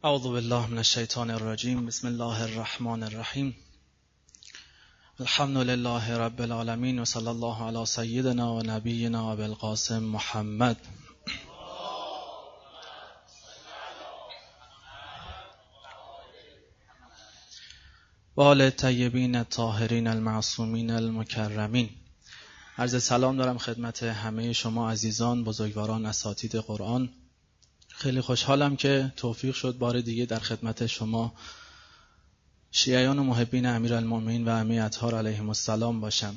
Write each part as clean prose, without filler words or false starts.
اعوذ بالله من الشیطان الرجیم. بسم الله الرحمن الرحیم. الحمد لله رب العالمین و صلی الله علی سیدنا و نبینا ابی القاسم محمد. و آل الطیبین الطاهرین المعصومین المکرمین. عرض سلام دارم خدمت همه شما عزیزان، بزرگواران، اساتید قرآن. خیلی خوشحالم که توفیق شد بار دیگه در خدمت شما شیعیان و محبین امیرالمومنین و عمی اطهار علیهم السلام باشم.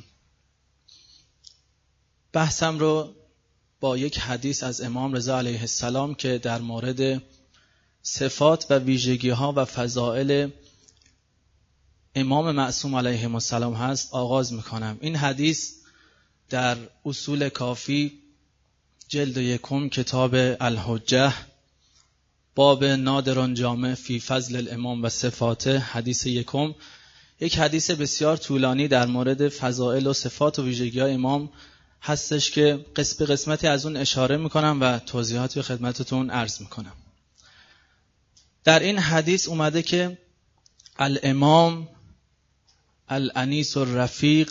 بحثم رو با یک حدیث از امام رضا علیه السلام که در مورد صفات و ویژگی ها و فضائل امام معصوم علیه السلام هست آغاز میکنم. این حدیث در اصول کافی جلد 1 کتاب الحجه باب نادر جامع فی فضل الامام و صفاته حدیث 1 یک حدیث بسیار طولانی در مورد فضائل و صفات و ویژگی های امام هستش که قسمتی از اون اشاره میکنم و توضیحاتی خدمتتون عرض میکنم. در این حدیث اومده که الامام الانیس الرفیق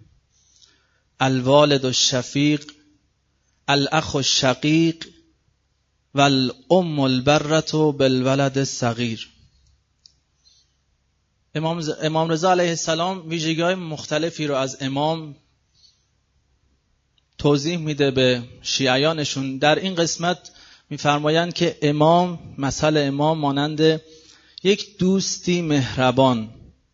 الوالد الشفیق الاخ الشقیق و الام البرة بالولد الصغیر. امام رضا علیه السلام ویژگی‌های مختلفی رو از امام توضیح میده به شیعیانشون. در این قسمت میفرمایند که امام، مثل امام مانند یک دوستی مهربان،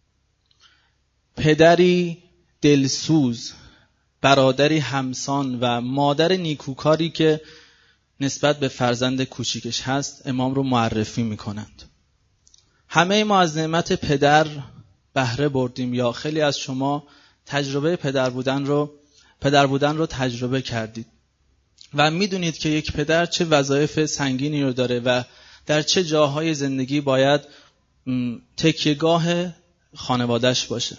پدری دلسوز، برادری همسان و مادر نیکوکاری که نسبت به فرزند کوچیکش هست امام رو معرفی میکنند. همه ما از نعمت پدر بهره بردیم یا خیلی از شما تجربه پدر بودن رو تجربه کردید و میدونید که یک پدر چه وظایف سنگینی رو داره و در چه جاهای زندگی باید تکیه‌گاه خانواده‌اش باشه.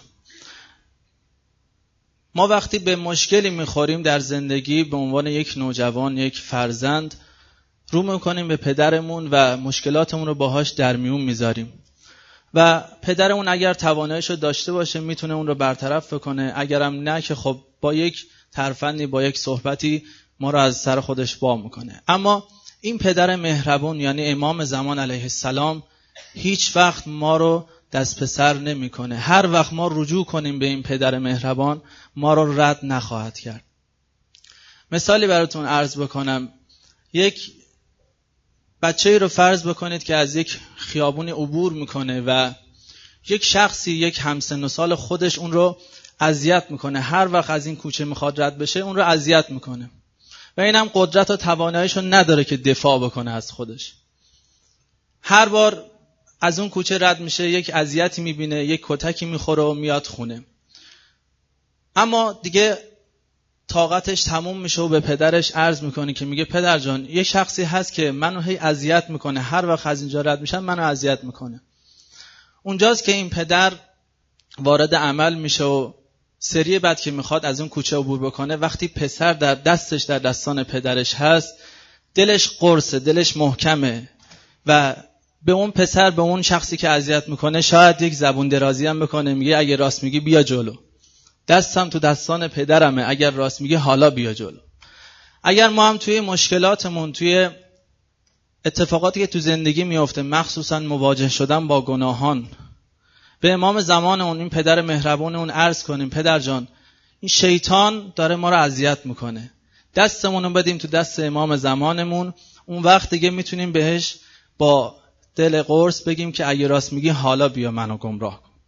ما وقتی به مشکلی میخوریم در زندگی به عنوان یک نوجوان، یک فرزند، رو میکنیم به پدرمون و مشکلاتمون رو باهاش در میون میذاریم و پدرمون اگر تواناییشو داشته باشه میتونه اون رو برطرف بکنه، اگرم نه که خب با یک ترفندی، با یک صحبتی ما رو از سر خودش با میکنه. اما این پدر مهربون یعنی امام زمان علیه السلام هیچ وقت ما رو دست پسر نمیکنه. هر وقت ما رجوع کنیم به این پدر مهربان ما رو رد نخواهد کرد. مثالی براتون عرض بکنم. یک بچه‌ای رو فرض بکنید که از یک خیابونی عبور میکنه و یک شخصی، یک همسن و سال خودش اون رو اذیت میکنه. هر وقت از این کوچه میخواد رد بشه اون رو اذیت میکنه و اینم قدرت و تواناییشو نداره که دفاع بکنه از خودش. هر بار از اون کوچه رد میشه یک اذیتی میبینه، یک کتکی میخوره و میاد خونه. اما دیگه طاقتش تموم میشه و به پدرش عرض میکنه که میگه پدر جان یه شخصی هست که منو هی اذیت میکنه، هر وقت از اینجا رد میشم منو اذیت میکنه. اونجاست که این پدر وارد عمل میشه و سری بعد که میخواد از اون کوچه عبور بکنه، وقتی پسر در دستان پدرش هست دلش قرصه، دلش محکمه و به اون پسر، به اون شخصی که اذیت میکنه شاید یک زبون درازی هم بکنه، میگه اگه راست میگی بیا جلو، دستم تو دستان پدرمه، اگر راست میگی حالا بیا جلو. اگر ما هم توی مشکلاتمون، توی اتفاقاتی که تو زندگی میفته، مخصوصا مواجه شدن با گناهان، به امام زمانمون، این پدر مهربانمون عرض کنیم پدر جان این شیطان داره ما رو اذیت میکنه، دستمون رو بدیم تو دست امام زمانمون، اون وقت دیگه میتونیم بهش با دل قرص بگیم که اگه راست میگی حالا بیا منو گمراه کن.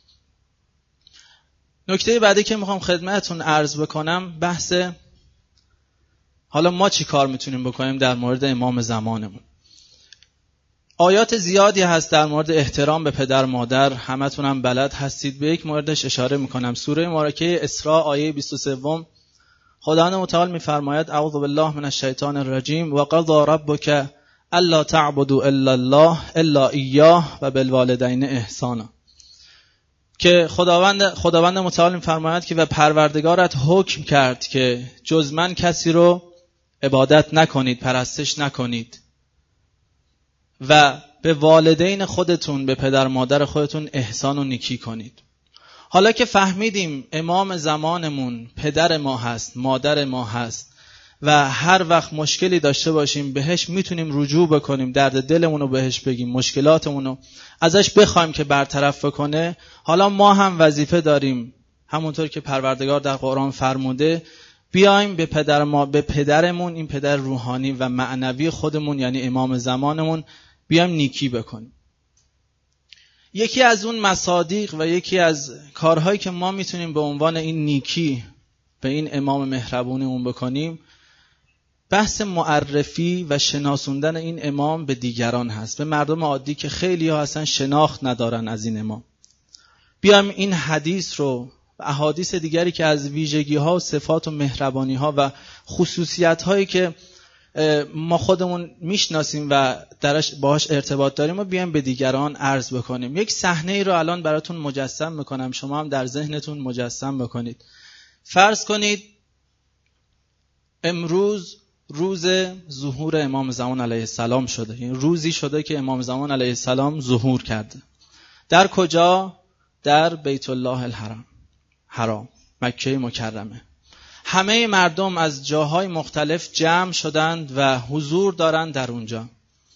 نکته بعدی که میخوام خدمتتون عرض بکنم بحث حالا ما چی کار میتونیم بکنیم در مورد امام زمانمون. آیات زیادی هست در مورد احترام به پدر مادر، همتون هم بلد هستید. به یک موردش اشاره میکنم. سوره مبارکه اسراء آیه 23 خداوند متعال میفرماید اعوذ بالله من الشیطان الرجیم و قضى ربک الا تعبدوا الا الله الا ایاه و بالوالدین احسانا، که خداوند متعال میفرماید که و پروردگارت حکم کرد که جز من کسی رو عبادت نکنید، پرستش نکنید و به والدین خودتون، به پدر مادر خودتون احسان و نیکی کنید. حالا که فهمیدیم امام زمانمون پدر ما هست، مادر ما هست و هر وقت مشکلی داشته باشیم بهش میتونیم رجوع بکنیم، درد دلمون رو بهش بگیم، مشکلاتمون رو ازش بخوایم که برطرف بکنه. حالا ما هم وظیفه داریم، همونطور که پروردگار در قرآن فرموده، بیایم به پدرمون، این پدر روحانی و معنوی خودمون یعنی امام زمانمون، بیایم نیکی بکنیم. یکی از اون مصادیق و یکی از کارهایی که ما میتونیم به عنوان این نیکی به این امام مهربونمون بکنیم، بحث معرفی و شناسوندن این امام به دیگران هست، به مردم عادی که خیلی ها اصلا شناخت ندارن از این امام. بیایم این حدیث رو و احادیث دیگری که از ویژگی ها و صفات و مهربانی ها و خصوصیت هایی که ما خودمون میشناسیم و درش باهاش ارتباط داریم و بیایم به دیگران عرض بکنیم. یک صحنه ای رو الان براتون مجسم میکنم، شما هم در ذهنتون مجسم بکنید. فرض کنید امروز روز ظهور امام زمان علیه السلام شده، یعنی روزی شده که امام زمان علیه السلام ظهور کرده. در کجا؟ در بیت الله الحرام، مکه مکرمه. همه مردم از جاهای مختلف جمع شدند و حضور دارند در اونجا.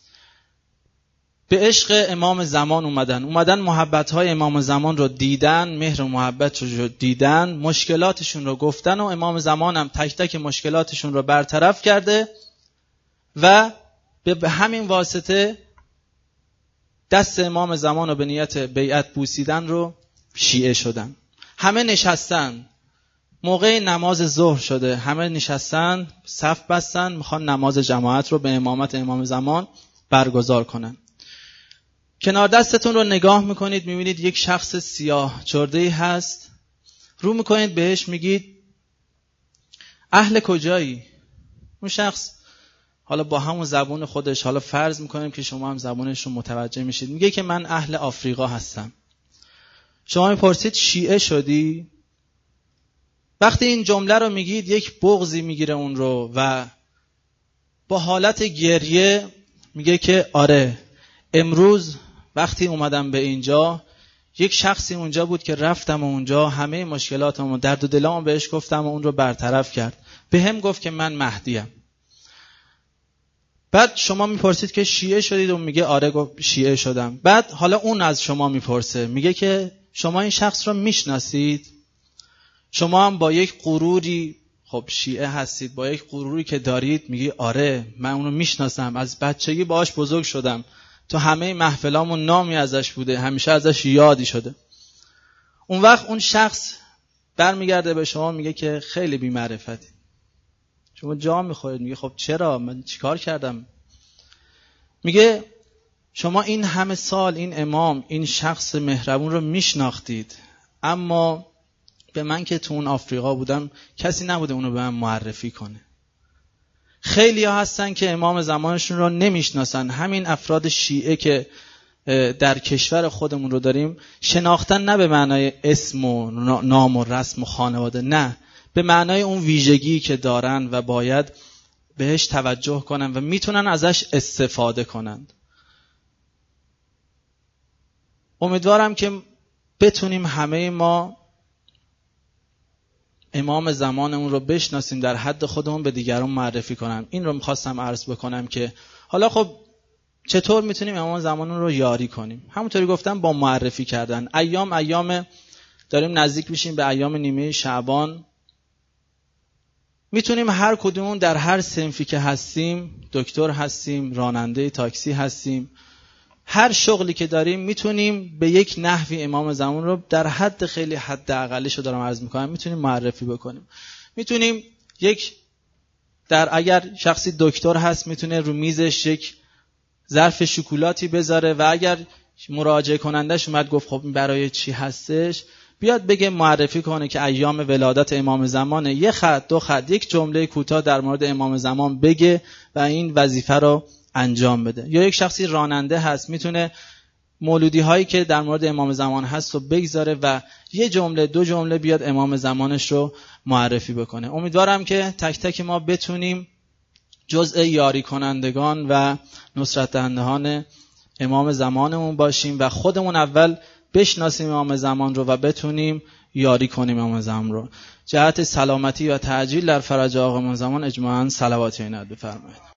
به عشق امام زمان اومدن محبت‌های امام زمان رو دیدن، مهر و محبت رو دیدن، مشکلاتشون رو گفتن و امام زمان هم تک تک مشکلاتشون رو برطرف کرده و به همین واسطه دست امام زمان رو به نیت بیعت بوسیدن رو شیعه شدن. همه نشستن، موقع نماز ظهر شده، همه نشستن، صف بستن، میخوان نماز جماعت رو به امامت امام زمان برگزار کنن. کنار دستتون رو نگاه میکنید، میبینید یک شخص سیاه چرده‌ای هست، رو میکنید بهش میگید اهل کجایی؟ اون شخص حالا با همون زبون خودش، حالا فرض میکنیم که شما هم زبونش رو متوجه میشید، میگه که من اهل آفریقا هستم. شما میپرسید شیعه شدی؟ وقتی این جمله رو میگید یک بغضی میگیره اون رو و با حالت گریه میگه که آره، امروز وقتی اومدم به اینجا یک شخصی اونجا بود که رفتم اونجا همه مشکلاتم و درد و دلامو بهش گفتم و اون رو برطرف کرد، به هم گفت که من مهدیم. بعد شما میپرسید که شیعه شدید و میگه آره شیعه شدم. بعد حالا اون از شما میپرسه، میگه که شما این شخص رو میشناسید؟ شما هم با یک غروری، خب شیعه هستید، با یک غروری که دارید میگی آره من اونو میشناسم، از بچگی باهاش بزرگ شدم، تو همه محفلامون نامی ازش بوده، همیشه ازش یادی شده. اون وقت اون شخص برمیگرده به شما میگه که خیلی بی‌معرفتی. شما جا میخورید، میگه خب چرا، من چیکار کردم؟ میگه شما این همه سال این امام، این شخص مهربون رو میشناختید، اما به من که تو اون آفریقا بودم کسی نبوده اونو به من معرفی کنه. خیلی ها هستن که امام زمانشون رو نمیشناسن. همین افراد شیعه که در کشور خودمون رو داریم، شناختن نه به معنای اسم و نام و رسم و خانواده، نه، به معنای اون ویژگی که دارن و باید بهش توجه کنن و میتونن ازش استفاده کنند. امیدوارم که بتونیم همه ما امام زمانمون رو بشناسیم، در حد خودمون به دیگران معرفی کنم. این رو میخواستم عرض بکنم که حالا خب چطور میتونیم امام زمانمون رو یاری کنیم؟ همونطوری گفتم با معرفی کردن. ایام داریم نزدیک میشیم به ایام نیمه شعبان. میتونیم هر کدومون در هر صنفی که هستیم، دکتر هستیم، راننده تاکسی هستیم، هر شغلی که داریم میتونیم به یک نحوی امام زمان رو در حد خیلی حد اقلش رو دارم عرض میکنم، میتونیم معرفی بکنیم. میتونیم اگر شخصی دکتر هست میتونه رو میزش یک ظرف شکلاتی بذاره و اگر مراجعه کنندش اومد گفت خب برای چی هستش، بیاد بگه معرفی کنه که ایام ولادت امام زمانه، یه خط دو خط یک جمله کوتاه در مورد امام زمان بگه و این وظیفه رو انجام بده. یا یک شخصی راننده هست میتونه مولودی هایی که در مورد امام زمان هست رو بگذاره و یه جمله دو جمله بیاد امام زمانش رو معرفی بکنه. امیدوارم که تک تک ما بتونیم جزء یاری کنندگان و نصرت دهندگان امام زمانمون باشیم و خودمون اول بشناسیم امام زمان رو و بتونیم یاری کنیم امام زمان رو. جهت سلامتی و تعجیل در فرج آقا امام زمان اجماعاً صلوات عنایت بفرمایید.